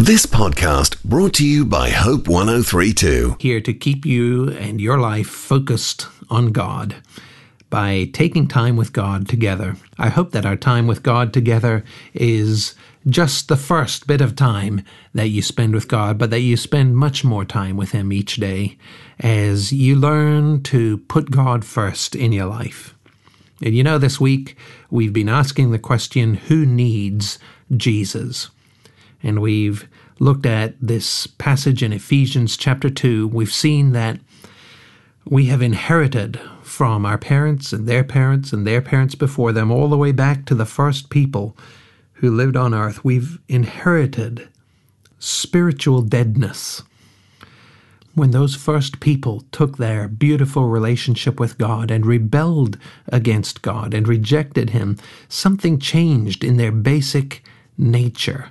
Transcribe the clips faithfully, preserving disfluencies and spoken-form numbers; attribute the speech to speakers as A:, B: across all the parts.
A: This podcast brought to you by Hope one oh three point two.
B: Here to keep you and your life focused on God by taking time with God together. I hope that our time with God together is just the first bit of time that you spend with God, but that you spend much more time with Him each day as you learn to put God first in your life. And you know, this week we've been asking the question, who needs Jesus? And we've looked at this passage in Ephesians chapter two. We've seen that we have inherited from our parents and their parents and their parents before them, all the way back to the first people who lived on earth. We've inherited spiritual deadness. When those first people took their beautiful relationship with God and rebelled against God and rejected Him, something changed in their basic nature,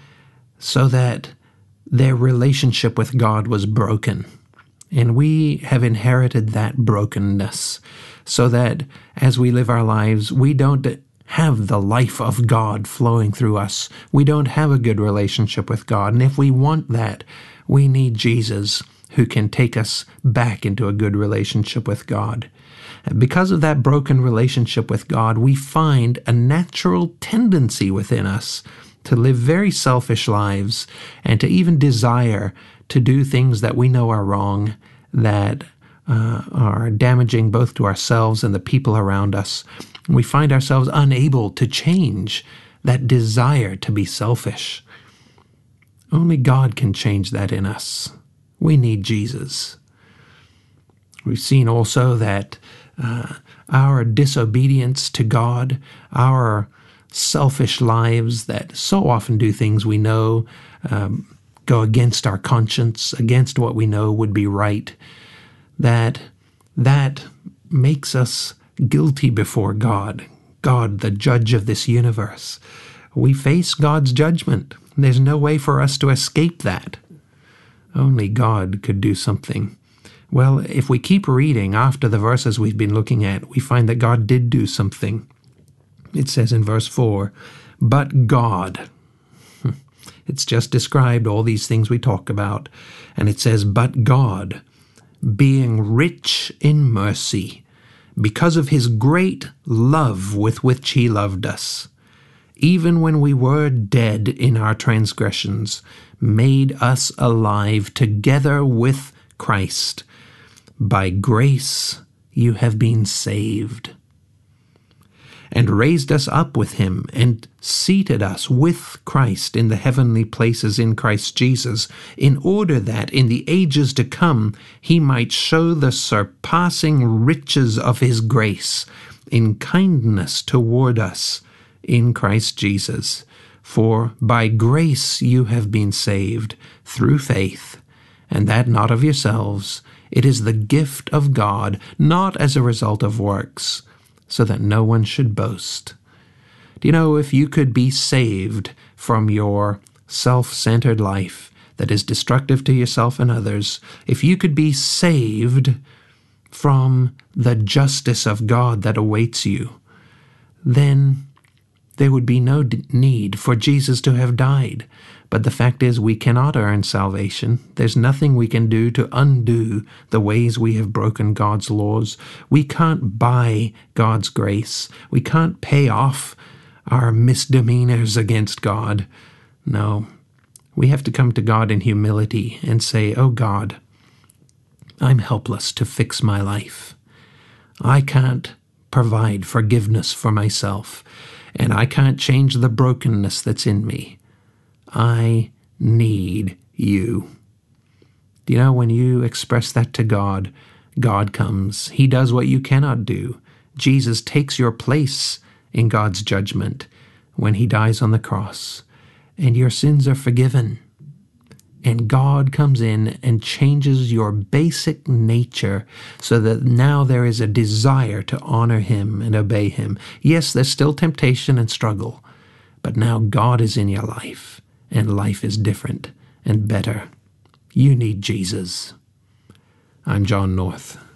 B: so that their relationship with God was broken. And we have inherited that brokenness, so that as we live our lives, we don't have the life of God flowing through us. We don't have a good relationship with God. And if we want that, we need Jesus, who can take us back into a good relationship with God. Because of that broken relationship with God, we find a natural tendency within us to live very selfish lives and to even desire to do things that we know are wrong, that uh, are damaging both to ourselves and the people around us. We find ourselves unable to change that desire to be selfish. Only God can change that in us. We need Jesus. We've seen also that uh, our disobedience to God, our selfish lives that so often do things we know, um, go against our conscience, against what we know would be right, that that makes us guilty before God, God, the judge of this universe. We face God's judgment. There's no way for us to escape that. Only God could do something. Well, if we keep reading after the verses we've been looking at, we find that God did do something. It says in verse four, but God. It's just described all these things we talk about. And it says, but God, being rich in mercy, because of His great love with which He loved us, even when we were dead in our transgressions, made us alive together with Christ. By grace you have been saved, and raised us up with Him, and seated us with Christ in the heavenly places in Christ Jesus, in order that in the ages to come He might show the surpassing riches of His grace in kindness toward us in Christ Jesus. For by grace you have been saved through faith, and that not of yourselves. It is the gift of God, not as a result of works, so that no one should boast. Do you know, if you could be saved from your self-centered life that is destructive to yourself and others, if you could be saved from the justice of God that awaits you, then there would be no d- need for Jesus to have died. But the fact is, we cannot earn salvation. There's nothing we can do to undo the ways we have broken God's laws. We can't buy God's grace. We can't pay off our misdemeanors against God. No, we have to come to God in humility and say, oh God, I'm helpless to fix my life. I can't provide forgiveness for myself, and I can't change the brokenness that's in me. I need you. Do you know, when you express that to God, God comes. He does what you cannot do. Jesus takes your place in God's judgment when He dies on the cross, and your sins are forgiven. And God comes in and changes your basic nature so that now there is a desire to honor Him and obey Him. Yes, there's still temptation and struggle, but now God is in your life, and life is different and better. You need Jesus. I'm John North.